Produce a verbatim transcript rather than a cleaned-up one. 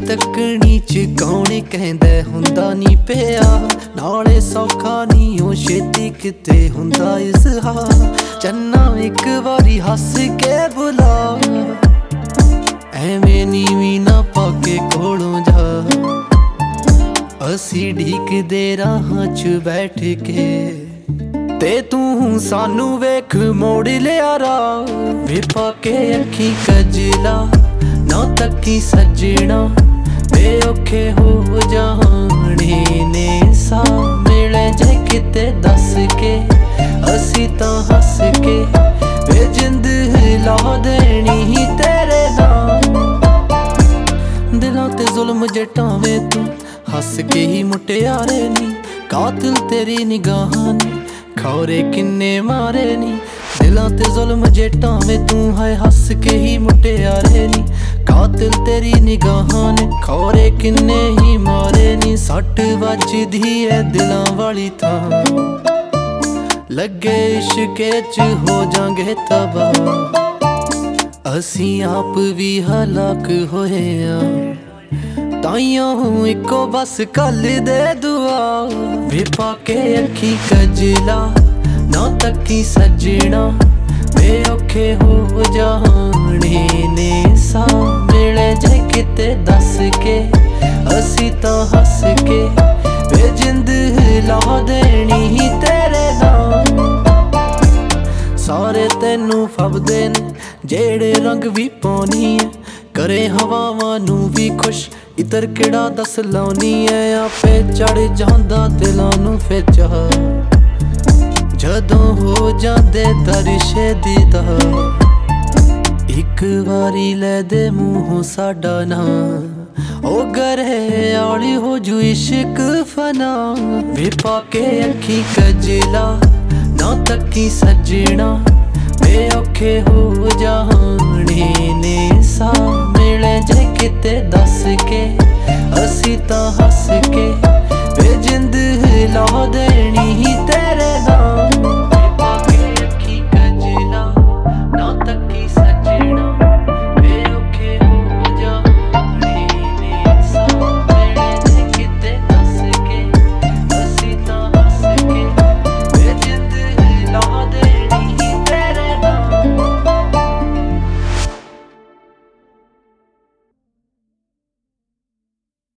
तकनी च कौन कहंदा हुंदा नी पिया नाले सौखा नी ओ छेती किते हुंदा इज़हार चन्ना एक वारी हस के बुला एवें नीवी ना पाके कोलों जा असी ढीकदे राहां च बैठ के ते तू सानू वेख मोड़ लिया राह वे पाके अखी कजला ना तकी सजना वे औखे हो जाने ने सा मिले जे किते दस के असी तां हस के वे जिंद ला देनी तेरे नाल दिलां ते जुल्म जटावे तू हस के ही मुटियारे नी कातिल तेरी निगाहां ने खौरे किन्ने मारे नी दिलां ते जुल्म जटावे तू है हस के ही मुटियारे नी कातिल तेरी निगाहां ने खौरे किन्ने ही मारे नी सट वजदी है दिलां वाली थां लगे इश्के च हो जांगे तबाह असी आप भी हलाक होए आ ताइयों इको बस कल दे दुआ वे पाके अखी कजला ना तकी सजना वे औखे हो जाने ने सा मिले जे किते दस के असी तां हस के वे जिंद ला देनी तेरे नाल सारे तेनू फबदे ने जेड़े रंग भी पाउनी है करे हवावां नू भी खुश इतर केड़ा दस लाउनी है आपे चढ़ जांदा दिलां नू फिर जदों हो जांदे दरिशे दीदार इक वारी लै दे मूहों साडा नां ओ गरे आली हो जू इश्क फना वे पाके अखी कजला ना तकी सजना वे औखे हो जाने ने सा मिले जे किते दस के असी तां हस के